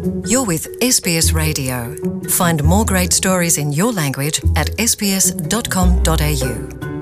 You're with SBS Radio. Find more great stories in your language at sbs.com.au.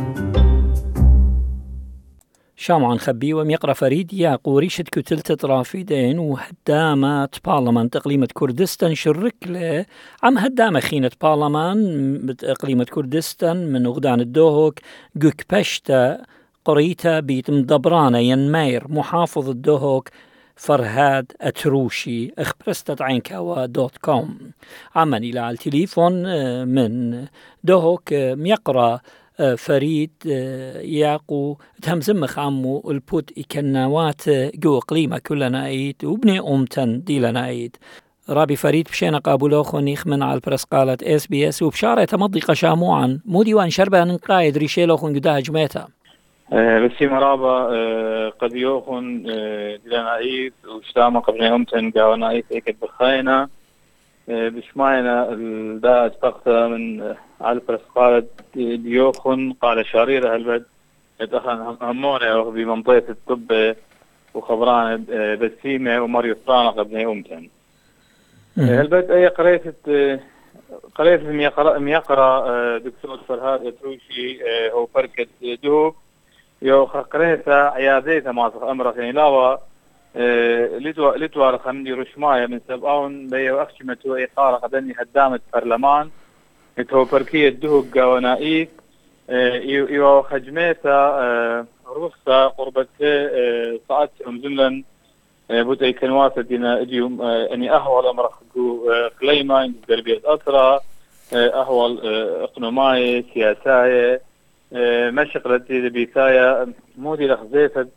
شامعان خبي وميقرأ فريد ياقو ريشة كتلة رافدين وهدامة بارلمان إقليمة كردستان شرك له عم هدامة خينة بارلمان إقليمة كردستان من غدان الدوهوك جوك بشتا قريتا بيت مدبرانة ينمير محافظ الدوهوك فرهاد أتروشي اخبرستت عينكاوا.com عمن إلى التليفون من دوهوك ميقرأ فريد ياقو تهمزم خامو البوت إكناوات جو قليمة كلنا أيد وبني أمتن ديلنا أيد رابي فريد بشينا قابلو خونيخ من على البرس قالت SBS وبشارة تمضي قشاموعا مو ديوان شربة نقايد ريشيلو خون قداها جميتا بسي مرابا قد يوخن ديلنا أيد وشتاما قبني أمتن قاونا أيد إيكت بخاينا بشماينا الدا أتبقى من على البرس قالت ديوخن قال شريرة هالبد يتخن همونة بمنطقة الطب وخبران بسيمة ومريو صرانة قبني أمتن هالبد أي قريت ميقرأ دكتور فرهاد أتروشي هو فركة دوب يو قريتها عياديتها ماسخ أمرك يعني لاوا لتوار خمدي رشماية من سبعون بيو أخشمتو أي قارة قدني هدامة برلمان يتو بركية دوب قوانائيك يو خجميتا رخصة قربت ساعات أمزلن بود أي كنواسة دينا اجيهم أني أهوال أمرخكو قليمة عند دربية أسرة أهوال اقنوماية سياساية مشغلة بيتايا مودي لخزيفة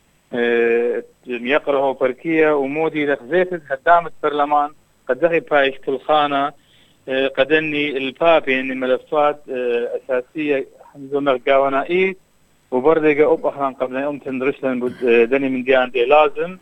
يقرأه بركية ومودي لخزيفة هدامة برلمان قد ذهب بايش كل خانة قد أني البابي أني ملفات أساسية حمزة قوانائي وبردقة أبخان قبل أن تندرسلن بود دني من ديان دي لازم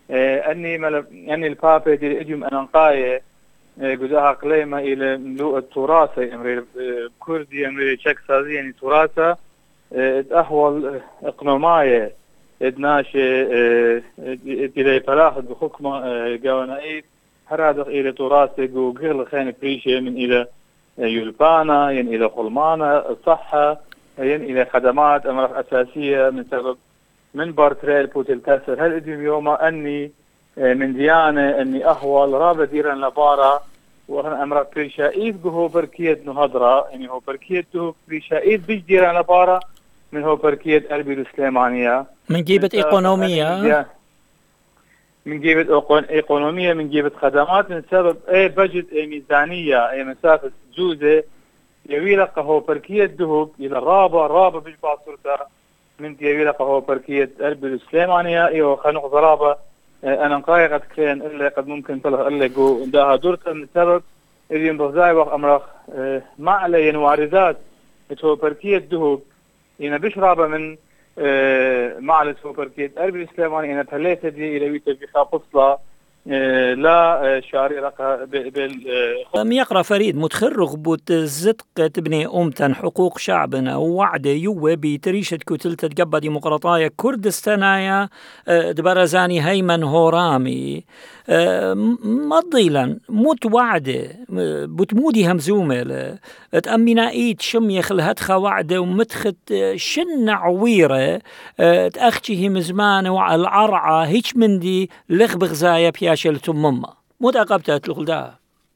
أني البابي دي اجم أنقاية جزاها قليمة إلى ملوء التراثة أمري كردي أمري تشك سازي يعني تراثة أهول إقنوماية إدناشة إلى فلاحظ بحكمة جوانائي هرادق إلى تراثة جو غير خان بريشة من إلى يلبانا يعني إلى خلمانة الصحة يعني إلى خدمات أمر أساسية من سبب من بارتريل بوتل كسر هل إدم يوم أني من ديانة أني أهوال رابع ديران لبارا وأنا أمر بريشائيد هو بركية نهضرة يعني هو بركية بريشائيد بيش ديران لبارا من هو بركية أربيل السليمانية من جيبة إيقونومية من جيبة إيقونومية من جيبة خدمات من سبب أي بجد أي ميزانية أي مسافة جوزة يويلق هو بركية دهوب إلى رابع بيش باصورتا من يويلق هو بركية أربيل السليمانية إيوه خانق ضرابة أنا قايقة كين إلا قد ممكن تلغ إلا جو إنداها دورتا من سبب إذا ينبغزاي وقت أمرخ ما علي واردات هو بركية دهوب إنا بشرابة من معلس هو بركية أربيل السليمانية إنا تهليت دي إلى ويتا بخا بصلة لا شعري رقا يقرأ فريد متخرغ بوت زدق تبني أمتن حقوق شعبنا ووعده يوه بتريشة كتلة تقبى ديمقراطية كردستانية دبرزاني هيمن هورامي مضيلا موت وعده بتمودي همزومة تأمينا إيد شم يخلهتخ وعده ومتخت شن عويرة تأخشي مزمان وعلى العرعة هيش من دي لخبغ زايا بياشل تمما موت أقبتها تلغلدها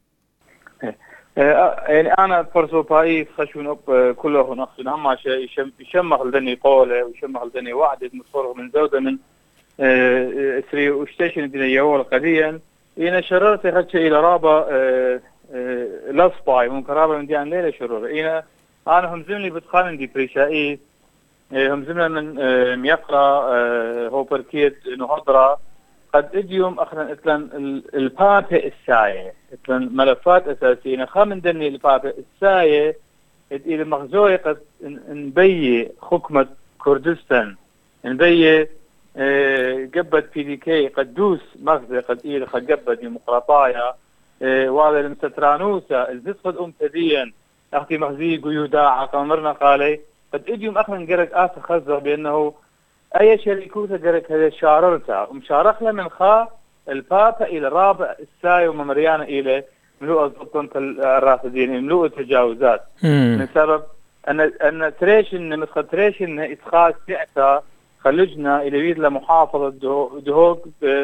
يعني أنا فرصو بايد خشون أب كله نقصد هما يشمخ لدني قولة ويشمخ لدني وعدة متفرغ من زودة من سري وشتشن دينا يوال قديا إنا شررت خدش إلى رابا لصباي ممكن رابا من ديان ليلة شرور إنا أنا همزمني بتخانن دي بريشائي همزمنا من ميقرأ هو بركية نهضرة قد اجيهم اخرا اتلن البابة الساية اتلن ملفات اساسية خامن دني البابة الساية الى مخزوية قد نبي حكمة كردستان نبي قبت PDK قد دوس مخزي قد إيل قد قبت ديمقراطايا وهذا المستترانوسا الزيت قد امتديا اختي مخزي قيودا عقامرنا قالي قد اجيهم اخرا قرق خزر بانه أي شركوت جرك هذا شاررتها ومشارخ له من خا البابا إلى رابع الساي ومريانا إلى ملوء الضبط الرافدين ملوء التجاوزات من سبب أن تريشن مسخ تريشن إدخال سعتا خلجنا إلى بيد لمحافظة دهوك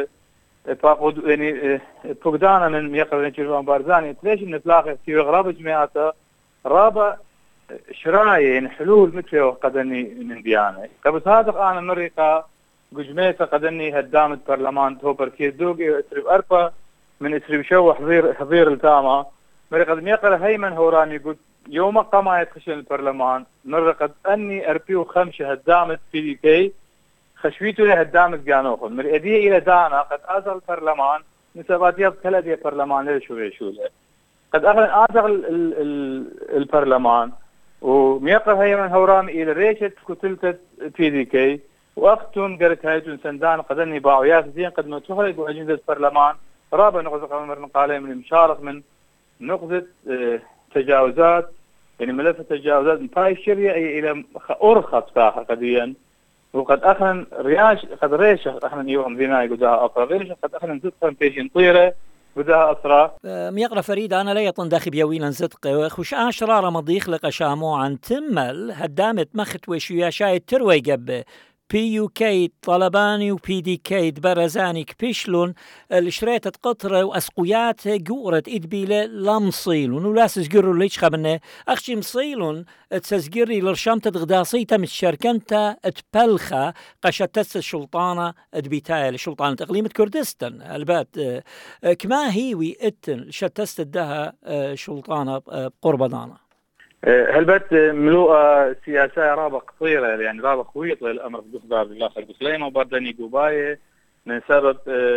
يعني فقدانا من يقرأ نجيبان بارزاني تريشن نتلاقي في غراب جماعته رابع شرايين حلول مثل قدني من ديانة قبل هذا أنا مريقا جماعة قدني هدامة برلمان توبر كيدوغي اسرب أربا من اسرب شو حضير التامة مريقا يقرأ هيمن هوراني قلت يوم قام يتخشن البرلمان مريقا أني أربيو خمسة هدامة في كي خشويته لهدامة جانوخن مريقا إلى دانا قد أزل البرلمان نسبات يض كلا برلمان ليش شو قد أخذ البرلمان وميقر هيمن هوران إلى ريشة كتلت في كي وأختون قرت هايتون سندان قدني باعويات زين قد ما تخرج أجندة البرلمان رابع نقطة قمر نقالة من المشارك من نقطة تجاوزات يعني ملف التجاوزات من باي الشريعة إلى أرخص فاها قديا وقد أخذ رياش قد ريش أخذ يوم ذيناي قدها أطرى ريش قد أخذ نزدقا بيشين طيرة بدها أسرى ميقرأ فريد أنا لا يطن داخل بيويلا زدق خوش أشرار مضيخ لقى شامو عن تمل هدامت مخت وشويا شاي تروي قبه PUK طلباني وPDK برزاني كبيشلون الشريطة قطرة وأسقيات قورة إدبيلة لمصيلون ولاسس قروا ليش خبنا أخشي مصيلون تسجري لرشامة غداصيتا من الشركنتا تبلخة قشتت الشلطانة دبيتايا لشلطانة إقليمة كردستان البات كما هيوي إتن شتست الدها شلطانة قربضانة هلبت ملوءة سياسة رابع قصيرة يعني رابع خويط للأمر بقدار الله خلق سليمة بردني قباية من سبب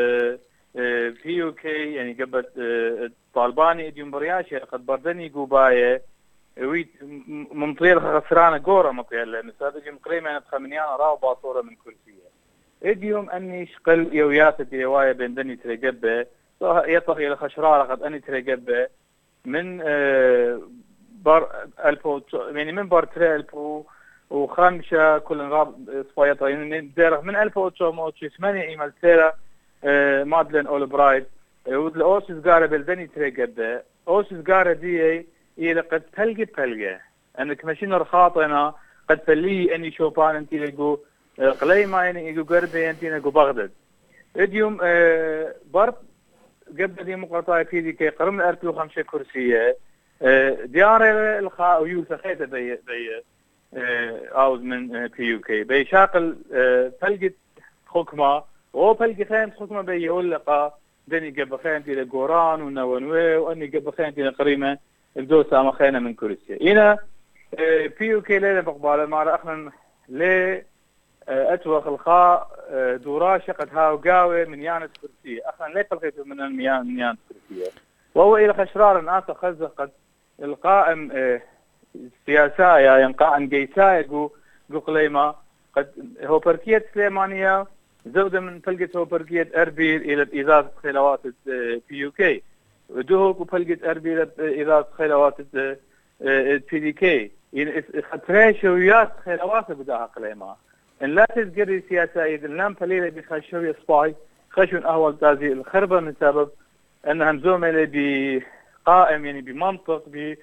PUK يعني قبل طالباني اديوم برياشي قد بردني قباية ويت ممطير خسرانة قورة مطيالة من سبب اديوم قريمة يعني بخمنيانا راو باطورة من كرسية اديوم اني شقل يويات الديواية بين دني ترقبه يطغ الى خشرارة قد اني ترقبه من بار ألفو يعني من بار تري ألفو وخمسة كل نغاب صفايطة يعني ديره من 1908 إيمال سيرة مادلين أولبرايت ودل أوسس قارة بلدني تريقب أوسس قارة دي إلى قد بلقى أنك ماشين رخاطنا قد فلي أني شوفان أنتي لقو قليما يعني يقو قربي أنتي لقو بغداد إديوم بار قبل دي مقاطعة في دي كي قرم 2005 كرسية ديار الخاء ويوسف خيته بي عاوز من PUK بي شاقل فلقت حكمة وفلقت خيمة حكمة بي يولقى دني قبل خيمتي لقوران ونوانوي واني قبل خيمتي لقريمة الدوسة ما خينا من كرسية هنا PUK ليلة بقبالة ما رأخنا ليه أتوخ الخاء دوراشة قد هاو قاوي من يانس كرسية أخنا ليه فلقيته من يانس كرسية وهو إلى خشرار آسا خزة قد القائم سياسايا ينقائم جيسايا جو قليما قد هو بركية سليمانية زودة من فلقة هو بركية أربيل إلى إذاعة خلوات PUK ودوهوك وفلقة أربيل إلى إذاعة خلوات PDK يعني خطريشويات خلوات بداها قليما إن لا تذكري سياسايا إذن لم فليلة بخشوية سباي خشون أهوال تازي الخربة من سبب أنهم زوملة بقائم يعني بمنطق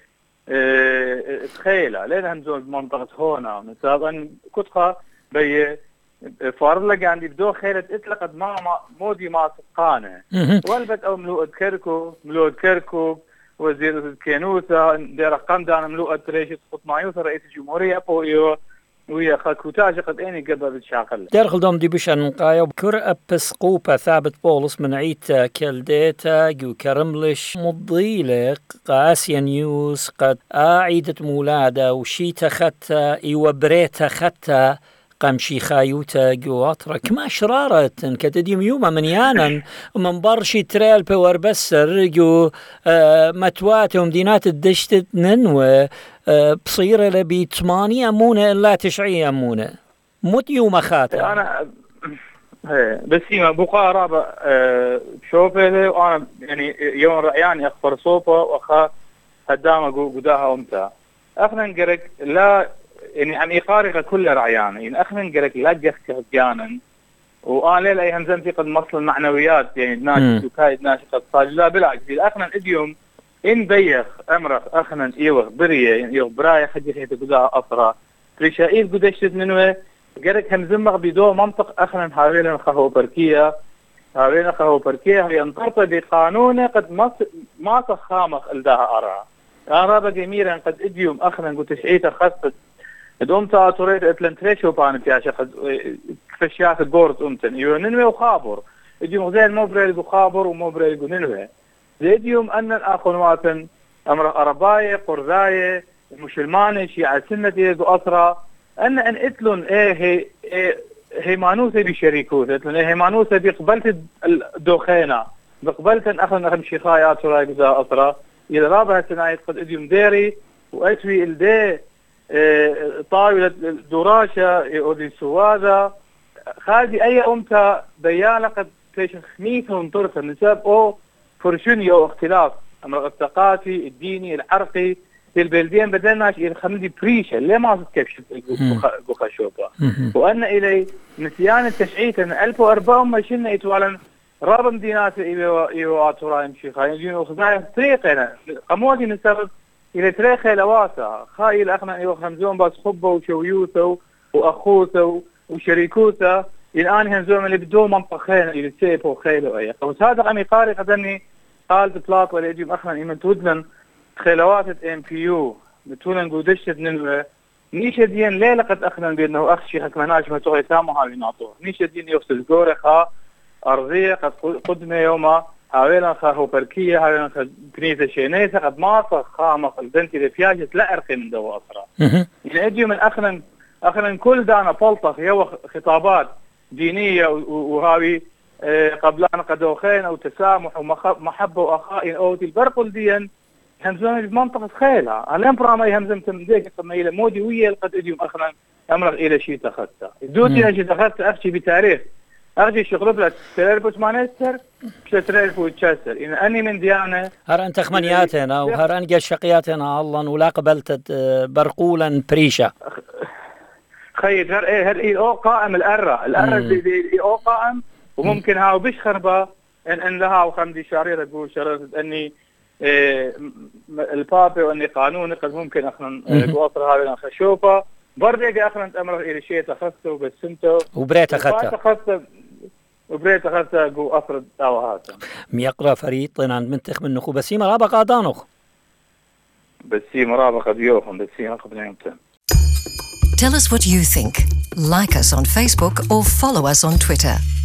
بتخيلة لأنهم زوم بمنطقة هنا من سبب أن كتخة بي فارلق عندي بدو خيلة إطلقت ما مودي ما سقانة والبت أو ملوء كركو وزير الكينوسة دي رقم دانا ملوء تريشة خطمايوسة رئيس الجمهورية أبوئيو ويا خكوتاج قد اني قبل الشاقل دارخل دوم دي بش انقايا كر ابسقوبا ثابت بولس من عيتا كالديتا جو كرملش مضيلق قاسيا نيوز قد عيدة مولادة وشيتا خطا ايوبريتا خطا قمشي خايوتا جواترا كما شرارة كتديم يوما من يانا من برشي تريل بور بسر جو متواتهم دينات الدشت ننوى بصيرة لبي 8 أمونة إلا 9 أمونة مت يوم خاطر أنا بس هي بقى رابع شوفه وأنا يعني يوم رأياني أخبر صوفه وأخا هدامة قداها أمتا أخنا نقرك لا يعني عن إقارقة كل رعيان يعني أخنا نقرك لا جخك جانا وأنا ليلة أي همزمتي قد مصل المعنويات يعني ناشي وكايد ناشي قد صار لا بالعكس الأخنا اليوم إن بيخ أمرخ أخنا إيوه بريه يعني إيوه براية خدي خيط قداء أسرى رشائيل قدشت منه قرق همزمغ بدو منطق أخنا حاولنا خهو بركية هاوين خهو بركية هي انطرط بقانون قد ما تخامخ الدها أرى أنا بقى ميرا قد إديوم أخنا قلت شعيته خصت دومتا تريد اتلنتريشو بان فيها قد فشيات الجورد أمتن يوننوي وخابر إديوم غزال موبريل وخابر وموبريل ننوي زيديوم أن الأخوات أمر أرباية قرذاية مسلمانة شيعة سنة أسرى أن إتلون هي مانوسة بشريكوثة إتلون هي مانوسة بقبلت الدوخينة بقبلت أن أخذ شيخايات وراي جزاء أسرى إذا رابها سنايت قد إديوم ديري وأتوي الدي طاولة الدراشة أودي سوادة خالدي أي أمتا بيانة قد تشخميثة ونطرثة نساب أو فرشوني أو اختلاف أمر الثقافي الديني العرقي في البلدين بدلناش إلى خمدي بريشة ليه ما كيف قوخا شوبا وأن إلي نسيان التشعيت أن 1004 ما شلنا يتوالا رابع مدينات إيوات ورايم شيخاين يجيون وخزايا طريقنا قمودي نسبب إلى تريخي لواسع خايل أخنا إيوه خمزون بس خبه وشويوته وأخوته وشريكوته الآن هنزوم اللي بدون منطقين إلى سيبه وخيله أيه بس هذا عمي قاري قدني قال بطلاق ولا يجيب أخنا إيمان تودلن خلوات MPU بتولن قودشت ننوى نيشة دين ليلة قد أخنا بأنه أخ شيخك مناش ما تغي سامها بناطوه نيشة دين يوصل جوري خا أرضية قد قدمة يوما حاولنا خاهو بركية حاولنا كنيسة شينيسة قد ماطة خامق البنت إذا فياجت لا أرقي من دو أسرى يعني أجي من أخنا كل دانا بلطخ يو خطابات دينية وهاوي قبل أن قدوخين أو تسامح ومحبة وأخاء أو البرق الدين همزم بمنطقة خيلها الآن برامي همزم تمديك قمنا إلى مودي ويا قد أجيهم أخنا أمرغ إلى شيء تخذته دوتي شيء تخذته أخشي بتاريخ أخشي شغل لك تريربوس مانستر تريربو تشستر إن أني من ديانة هر أنت خمنياتنا وهر أنجا شقياتنا الله ولا قبلت برقولا بريشة خير هر أو قائم الأرة دي أو قائم وممكن هاو بيش خربة إن لها وخمدي شعريرة تقول شريرة أني البابي وأني قانوني قد ممكن أخنا بوصر هاوي أخنا شوفة برضه أخنا أمر إلى شيء تخصته وبسمته وبريت أخذته وبريت أخذته جو أفرد دعوهاته ميقرأ فريد طينان منتخ من نخو بسيمة رابقة دانوخ بسيمة رابقة ديوخم بسيمة قبل يومتين. Tell us what you think. Like us on Facebook or follow us on Twitter.